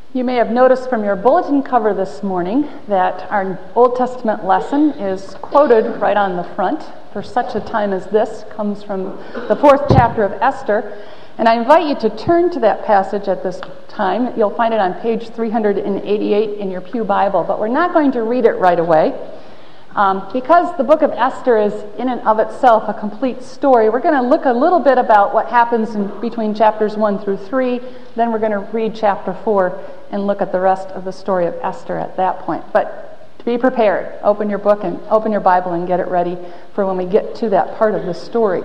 You may have noticed from your bulletin cover this morning that our Old Testament lesson is quoted right on the front. For such a time as this comes from the 4th chapter of Esther. And I invite you to turn to that passage at this time. You'll find it on page 388 in your Pew Bible. But we're not going to read it right away. Because the book of Esther is in and of itself a complete story, we're going to look a little bit about what happens between chapters 1 through 3. Then we're going to read chapter 4 and look at the rest of the story of Esther at that point. But to be prepared, open your book and open your Bible and get it ready for when we get to that part of the story.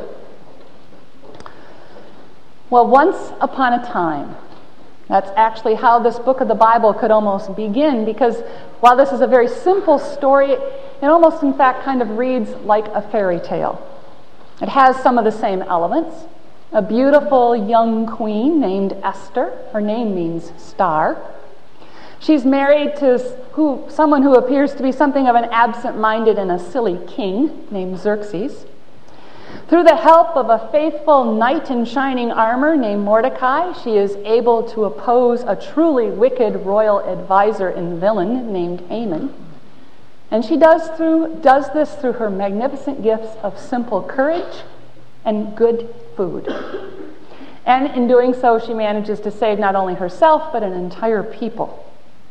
Well, once upon a time, that's actually how this book of the Bible could almost begin, because while this is a very simple story, it almost in fact kind of reads like a fairy tale. It has some of the same elements. A beautiful young queen named Esther. Her name means star. She's married to someone who appears to be something of an absent-minded and a silly king named Xerxes. Through the help of a faithful knight in shining armor named Mordecai, she is able to oppose a truly wicked royal advisor and villain named Haman. And she does this through her magnificent gifts of simple courage and good food. And in doing so, she manages to save not only herself, but an entire people.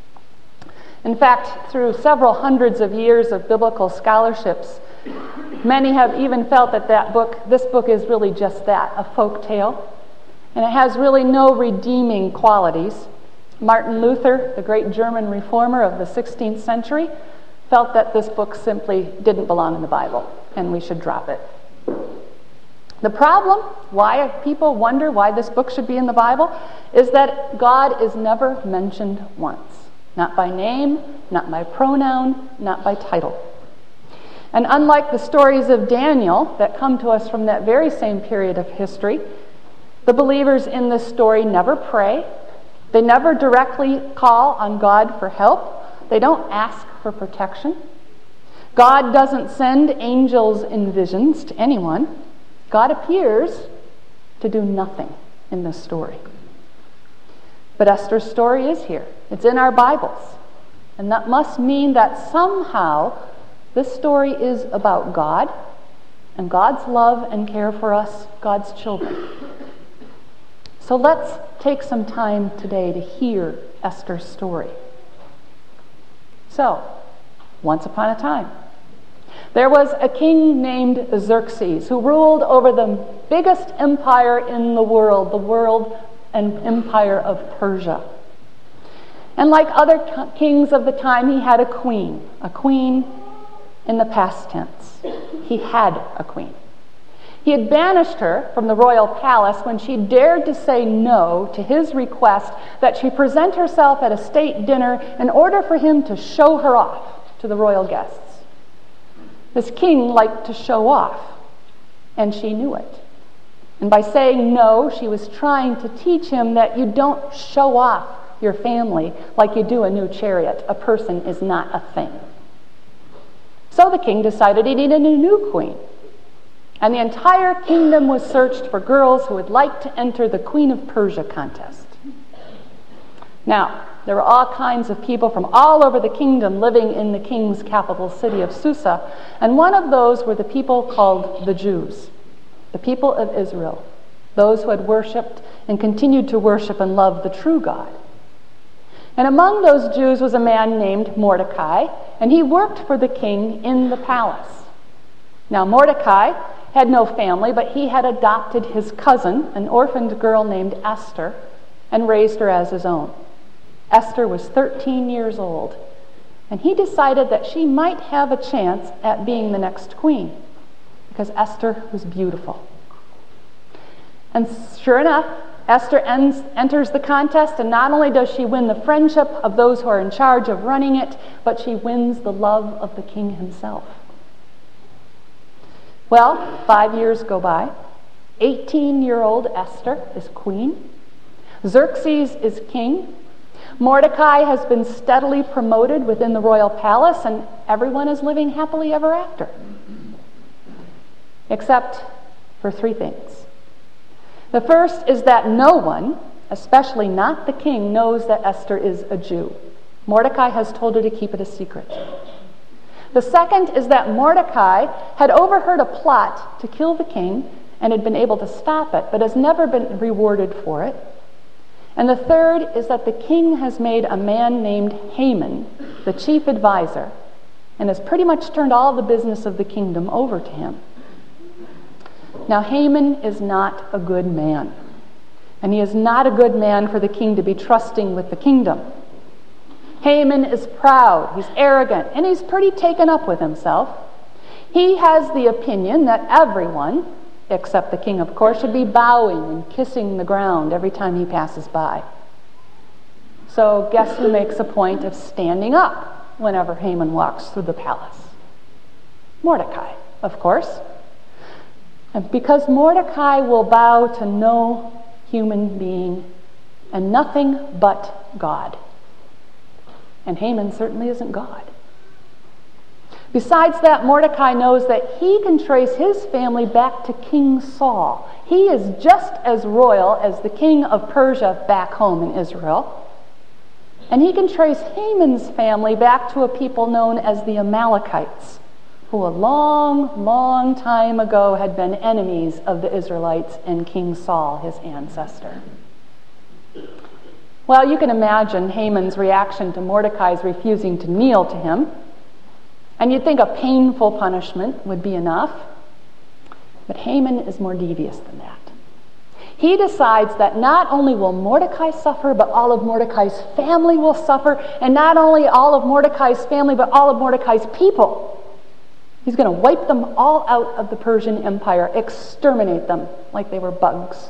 In fact, through several hundreds of years of biblical scholarships, many have even felt that this book is really just that, a folk tale. And it has really no redeeming qualities. Martin Luther, the great German reformer of the 16th century, felt that this book simply didn't belong in the Bible, and we should drop it. The problem, why people wonder why this book should be in the Bible, is that God is never mentioned once. Not by name, not by pronoun, not by title. And unlike the stories of Daniel that come to us from that very same period of history, the believers in this story never pray. They never directly call on God for help. They don't ask for protection. God doesn't send angels in visions to anyone. God appears to do nothing in this story. But Esther's story is here. It's in our Bibles. And that must mean that somehow this story is about God and God's love and care for us, God's children. So let's take some time today to hear Esther's story. So, once upon a time, there was a king named Xerxes who ruled over the biggest empire in the world and empire of Persia. And like other kings of the time, he had a queen in the past tense. He had a queen. He had banished her from the royal palace when she dared to say no to his request that she present herself at a state dinner in order for him to show her off to the royal guests. This king liked to show off, and she knew it. And by saying no, she was trying to teach him that you don't show off your family like you do a new chariot. A person is not a thing. So the king decided he needed a new queen. And the entire kingdom was searched for girls who would like to enter the Queen of Persia contest. Now, there were all kinds of people from all over the kingdom living in the king's capital city of Susa, and one of those were the people called the Jews, the people of Israel, those who had worshipped and continued to worship and love the true God. And among those Jews was a man named Mordecai, and he worked for the king in the palace. Now, Mordecai had no family, but he had adopted his cousin, an orphaned girl named Esther, and raised her as his own. Esther was 13 years old, and he decided that she might have a chance at being the next queen, because Esther was beautiful. And sure enough, Esther enters the contest, and not only does she win the friendship of those who are in charge of running it, but she wins the love of the king himself. Well, 5 years go by. 18-year-old Esther is queen. Xerxes is king. Mordecai has been steadily promoted within the royal palace, and everyone is living happily ever after. Except for three things. The first is that no one, especially not the king, knows that Esther is a Jew. Mordecai has told her to keep it a secret. The second is that Mordecai had overheard a plot to kill the king and had been able to stop it, but has never been rewarded for it. And the third is that the king has made a man named Haman the chief advisor and has pretty much turned all the business of the kingdom over to him. Now, Haman is not a good man, and he is not a good man for the king to be trusting with the kingdom. Haman is proud, he's arrogant, and he's pretty taken up with himself. He has the opinion that everyone, except the king, of course, should be bowing and kissing the ground every time he passes by. So guess who makes a point of standing up whenever Haman walks through the palace? Mordecai, of course. And because Mordecai will bow to no human being and nothing but God. And Haman certainly isn't God. Besides that, Mordecai knows that he can trace his family back to King Saul. He is just as royal as the king of Persia back home in Israel. And he can trace Haman's family back to a people known as the Amalekites, who a long, long time ago had been enemies of the Israelites and King Saul, his ancestor. Well, you can imagine Haman's reaction to Mordecai's refusing to kneel to him. And you'd think a painful punishment would be enough. But Haman is more devious than that. He decides that not only will Mordecai suffer, but all of Mordecai's family will suffer. And not only all of Mordecai's family, but all of Mordecai's people. He's going to wipe them all out of the Persian Empire, exterminate them like they were bugs.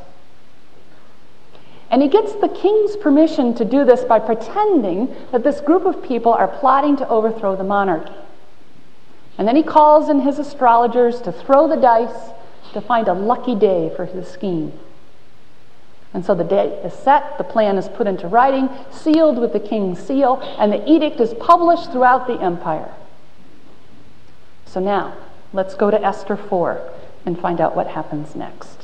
And he gets the king's permission to do this by pretending that this group of people are plotting to overthrow the monarchy. And then he calls in his astrologers to throw the dice to find a lucky day for his scheme. And so the day is set, the plan is put into writing, sealed with the king's seal, and the edict is published throughout the empire. So now, let's go to Esther 4 and find out what happens next.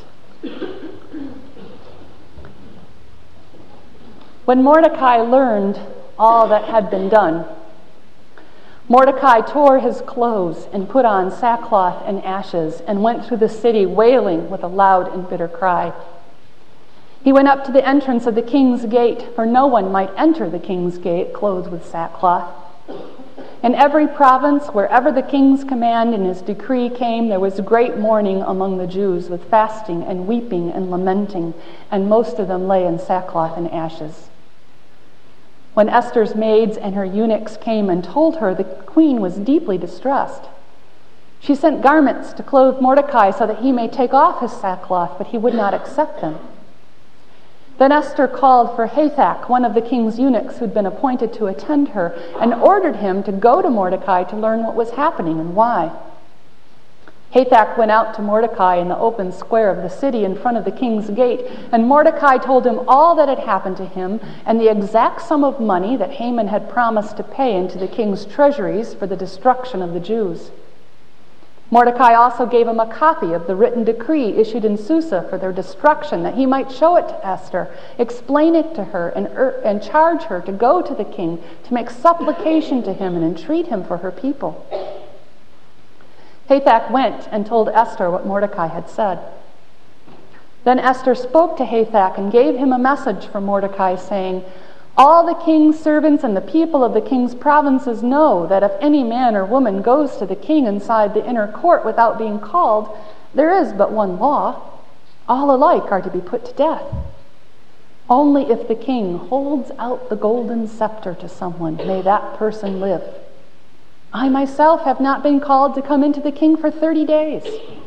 When Mordecai learned all that had been done, Mordecai tore his clothes and put on sackcloth and ashes and went through the city wailing with a loud and bitter cry. He went up to the entrance of the king's gate, for no one might enter the king's gate clothed with sackcloth. In every province, wherever the king's command and his decree came, there was great mourning among the Jews, with fasting and weeping and lamenting, and most of them lay in sackcloth and ashes. When Esther's maids and her eunuchs came and told her, the queen was deeply distressed. She sent garments to clothe Mordecai so that he may take off his sackcloth, but he would not accept them. Then Esther called for Hathach, one of the king's eunuchs who'd been appointed to attend her, and ordered him to go to Mordecai to learn what was happening and why. Hathach went out to Mordecai in the open square of the city in front of the king's gate, and Mordecai told him all that had happened to him and the exact sum of money that Haman had promised to pay into the king's treasuries for the destruction of the Jews. Mordecai also gave him a copy of the written decree issued in Susa for their destruction, that he might show it to Esther, explain it to her, and charge her to go to the king to make supplication to him and entreat him for her people. Hathach went and told Esther what Mordecai had said. Then Esther spoke to Hathach and gave him a message from Mordecai, saying, "All the king's servants and the people of the king's provinces know that if any man or woman goes to the king inside the inner court without being called, there is but one law. All alike are to be put to death. Only if the king holds out the golden scepter to someone may that person live. I myself have not been called to come into the king for 30 days.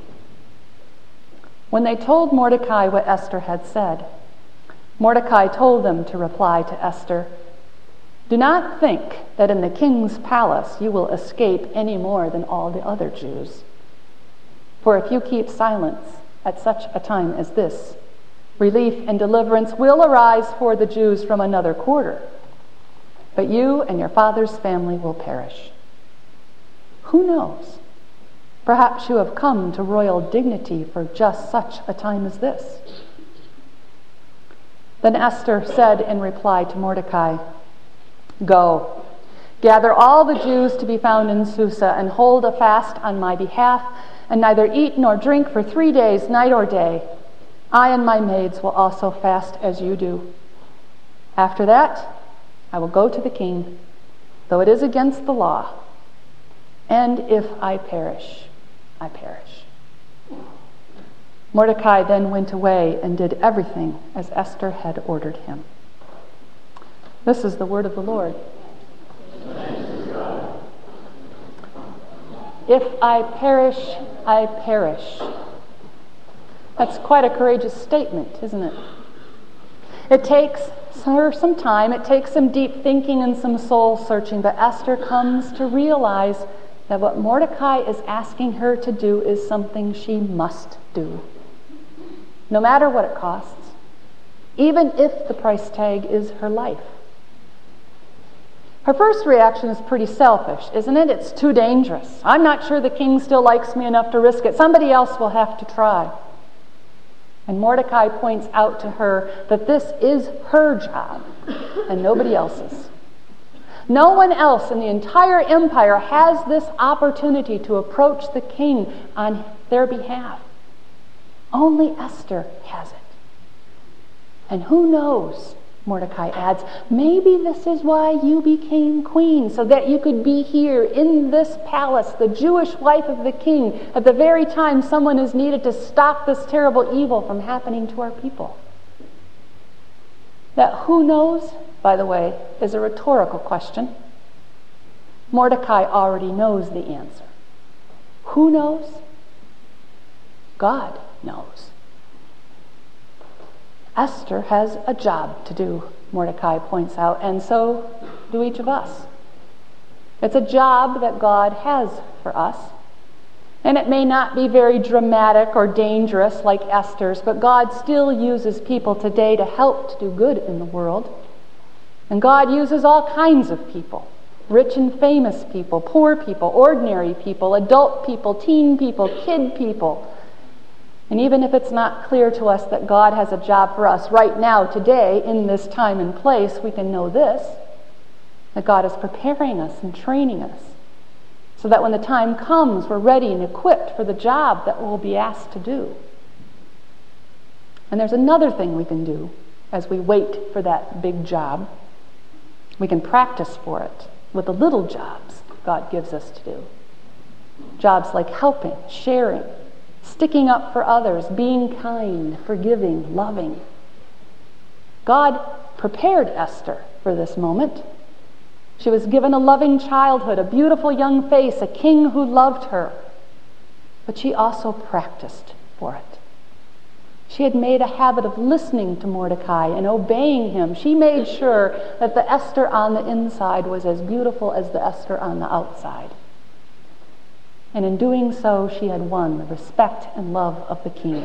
When they told Mordecai what Esther had said, Mordecai told them to reply to Esther, "Do not think that in the king's palace you will escape any more than all the other Jews. For if you keep silence at such a time as this, relief and deliverance will arise for the Jews from another quarter, but you and your father's family will perish. Who knows? Perhaps you have come to royal dignity for just such a time as this." Then Esther said in reply to Mordecai, "Go, gather all the Jews to be found in Susa, and hold a fast on my behalf, and neither eat nor drink for 3 days, night or day. I and my maids will also fast as you do. After that, I will go to the king, though it is against the law. And if I perish, I perish." Mordecai then went away and did everything as Esther had ordered him. This is the word of the Lord. If I perish, I perish. That's quite a courageous statement, isn't it? It takes her some time, it takes some deep thinking and some soul searching, but Esther comes to realize that what Mordecai is asking her to do is something she must do, no matter what it costs, even if the price tag is her life. Her first reaction is pretty selfish, isn't it? It's too dangerous. I'm not sure the king still likes me enough to risk it. Somebody else will have to try. And Mordecai points out to her that this is her job and nobody else's. No one else in the entire empire has this opportunity to approach the king on their behalf. Only Esther has it. And who knows, Mordecai adds, maybe this is why you became queen, so that you could be here in this palace, the Jewish wife of the king, at the very time someone is needed to stop this terrible evil from happening to our people. That who knows, by the way, is a rhetorical question. Mordecai already knows the answer. Who knows? God knows. Esther has a job to do, Mordecai points out, and so do each of us. It's a job that God has for us. And it may not be very dramatic or dangerous like Esther's, but God still uses people today to help to do good in the world. And God uses all kinds of people, rich and famous people, poor people, ordinary people, adult people, teen people, kid people. And even if it's not clear to us that God has a job for us right now, today, in this time and place, we can know this, that God is preparing us and training us so that when the time comes, we're ready and equipped for the job that we'll be asked to do. And there's another thing we can do as we wait for that big job. We can practice for it with the little jobs God gives us to do. Jobs like helping, sharing, sticking up for others, being kind, forgiving, loving. God prepared Esther for this moment. She was given a loving childhood, a beautiful young face, a king who loved her. But she also practiced for it. She had made a habit of listening to Mordecai and obeying him. She made sure that the Esther on the inside was as beautiful as the Esther on the outside. And in doing so, she had won the respect and love of the king.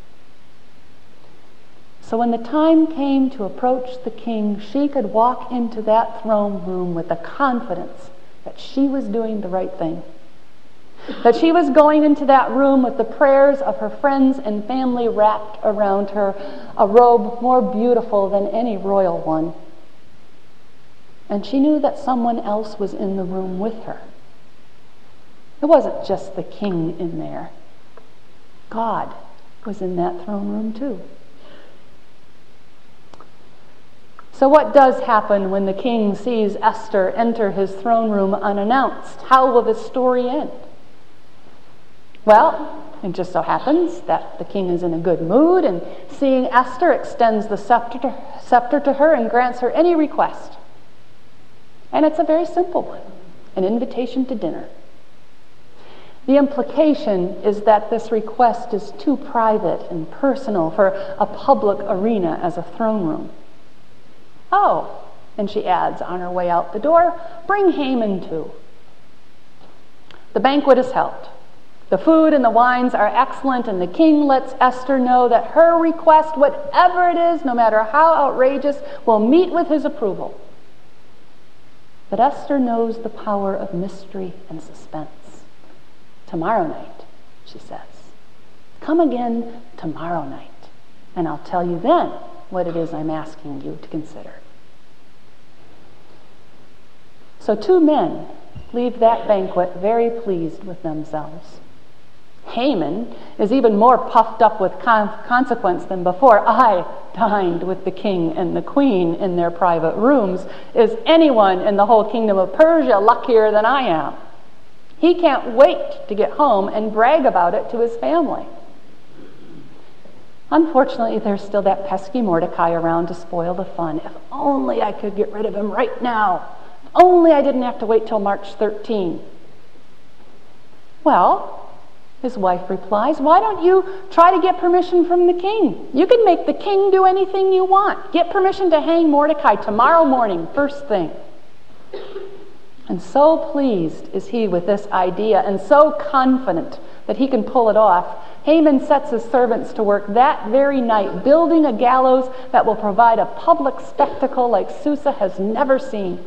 So when the time came to approach the king, she could walk into that throne room with the confidence that she was doing the right thing. That she was going into that room with the prayers of her friends and family wrapped around her, a robe more beautiful than any royal one. And she knew that someone else was in the room with her. It wasn't just the king in there. God was in that throne room too. So what does happen when the king sees Esther enter his throne room unannounced? How will this story end? Well, it just so happens that the king is in a good mood, and seeing Esther extends the scepter to her and grants her any request. And it's a very simple one, an invitation to dinner. The implication is that this request is too private and personal for a public arena as a throne room. Oh, and she adds on her way out the door, bring Haman too. The banquet is held. The food and the wines are excellent, and the king lets Esther know that her request, whatever it is, no matter how outrageous, will meet with his approval. But Esther knows the power of mystery and suspense. Tomorrow night, she says. Come again tomorrow night, and I'll tell you then what it is I'm asking you to consider. So 2 men leave that banquet very pleased with themselves. Haman is even more puffed up with consequence than before. I dined with the king and the queen in their private rooms. Is anyone in the whole kingdom of Persia luckier than I am? He can't wait to get home and brag about it to his family. Unfortunately, there's still that pesky Mordecai around to spoil the fun. If only I could get rid of him right now. If only I didn't have to wait till March 13. Well, his wife replies, why don't you try to get permission from the king? You can make the king do anything you want. Get permission to hang Mordecai tomorrow morning, first thing. And so pleased is he with this idea and so confident that he can pull it off, Haman sets his servants to work that very night, building a gallows that will provide a public spectacle like Susa has never seen.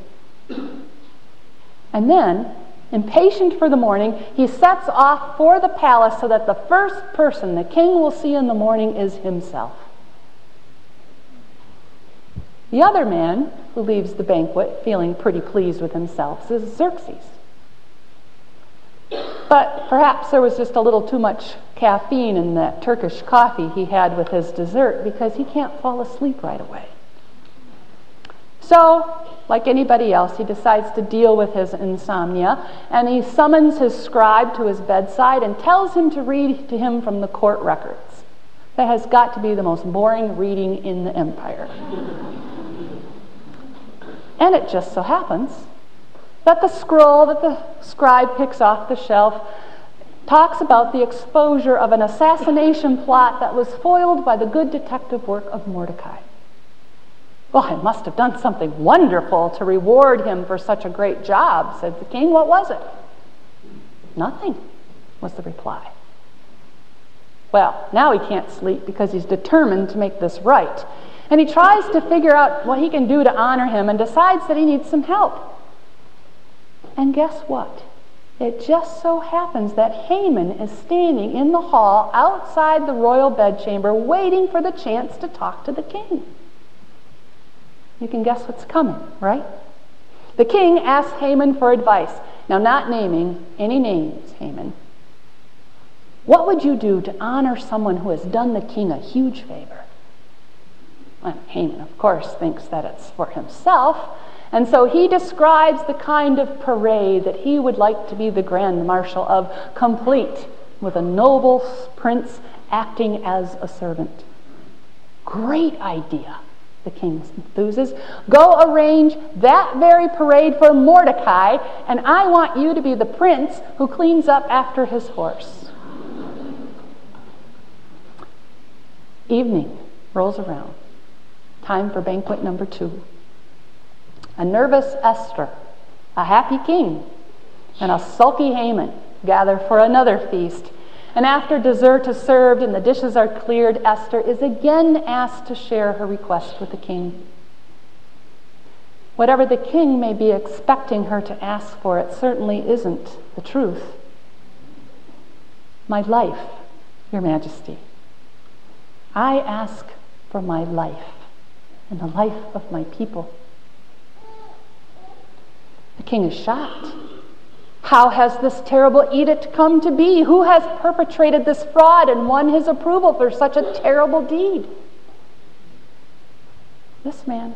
And then, impatient for the morning, he sets off for the palace so that the first person the king will see in the morning is himself. The other man who leaves the banquet feeling pretty pleased with himself is Xerxes. But perhaps there was just a little too much caffeine in that Turkish coffee he had with his dessert because he can't fall asleep right away. So, like anybody else, he decides to deal with his insomnia, and he summons his scribe to his bedside and tells him to read to him from the court records. That has got to be the most boring reading in the empire. And it just so happens that the scroll that the scribe picks off the shelf talks about the exposure of an assassination plot that was foiled by the good detective work of Mordecai. Well, I must have done something wonderful to reward him for such a great job, said the king. What was it? Nothing, was the reply. Well, now he can't sleep because he's determined to make this right. And he tries to figure out what he can do to honor him and decides that he needs some help. And guess what? It just so happens that Haman is standing in the hall outside the royal bedchamber waiting for the chance to talk to the king. You can guess what's coming, right? The king asks Haman for advice. Now, not naming any names, Haman. What would you do to honor someone who has done the king a huge favor? Well, Haman, of course, thinks that it's for himself, and so he describes the kind of parade that he would like to be the grand marshal of, complete with a noble prince acting as a servant. Great idea, the king enthuses. Go arrange that very parade for Mordecai, and I want you to be the prince who cleans up after his horse. Evening rolls around. Time for banquet number 2. A nervous Esther, a happy king, and a sulky Haman gather for another feast. And after dessert is served and the dishes are cleared, Esther is again asked to share her request with the king. Whatever the king may be expecting her to ask for, it certainly isn't the truth. My life, Your Majesty. I ask for my life and the life of my people. The king is shocked. How has this terrible edict come to be? Who has perpetrated this fraud and won his approval for such a terrible deed? This man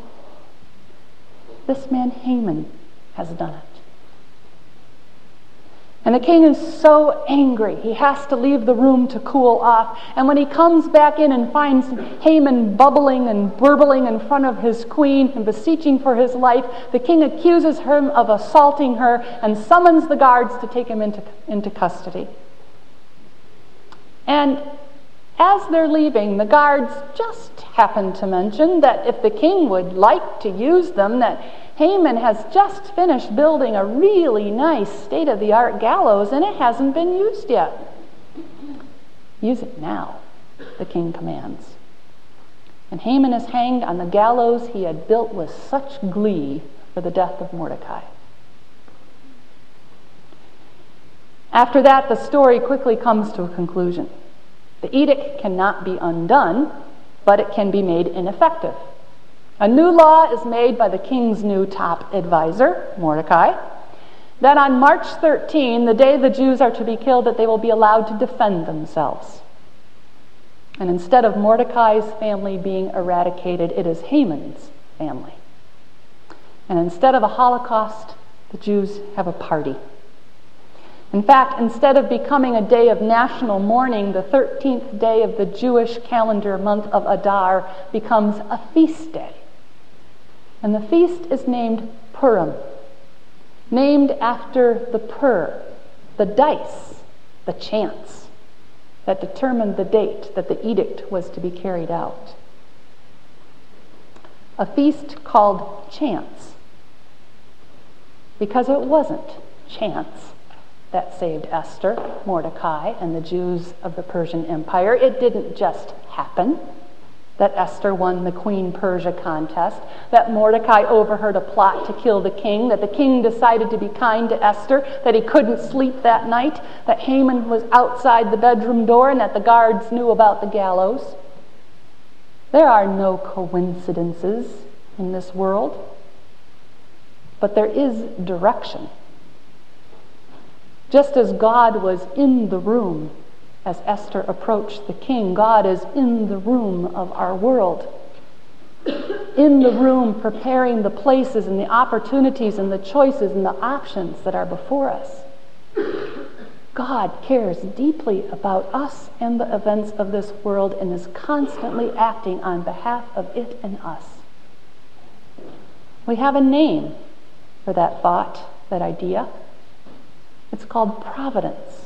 Haman has done it. And the king is so angry, he has to leave the room to cool off. And when he comes back in and finds Haman bubbling and burbling in front of his queen and beseeching for his life, the king accuses him of assaulting her and summons the guards to take him into custody. And as they're leaving, the guards just happen to mention that if the king would like to use them, that Haman has just finished building a really nice state-of-the-art gallows and it hasn't been used yet. Use it now, the king commands. And Haman is hanged on the gallows he had built with such glee for the death of Mordecai. After that, the story quickly comes to a conclusion. The edict cannot be undone, but it can be made ineffective. A new law is made by the king's new top advisor, Mordecai, that on March 13, the day the Jews are to be killed, that they will be allowed to defend themselves. And instead of Mordecai's family being eradicated, it is Haman's family. And instead of a Holocaust, the Jews have a party. In fact, instead of becoming a day of national mourning, the 13th day of the Jewish calendar month of Adar becomes a feast day. And the feast is named Purim, named after the pur, the dice, the chance that determined the date that the edict was to be carried out. A feast called chance, because it wasn't chance that saved Esther, Mordecai, and the Jews of the Persian Empire. It didn't just happen that Esther won the Queen Persia contest, that Mordecai overheard a plot to kill the king, that the king decided to be kind to Esther, that he couldn't sleep that night, that Haman was outside the bedroom door, and that the guards knew about the gallows. There are no coincidences in this world, but there is direction. Just as God was in the room as Esther approached the king, God is in the room of our world. In the room preparing the places and the opportunities and the choices and the options that are before us. God cares deeply about us and the events of this world and is constantly acting on behalf of it and us. We have a name for that thought, that idea. It's called providence.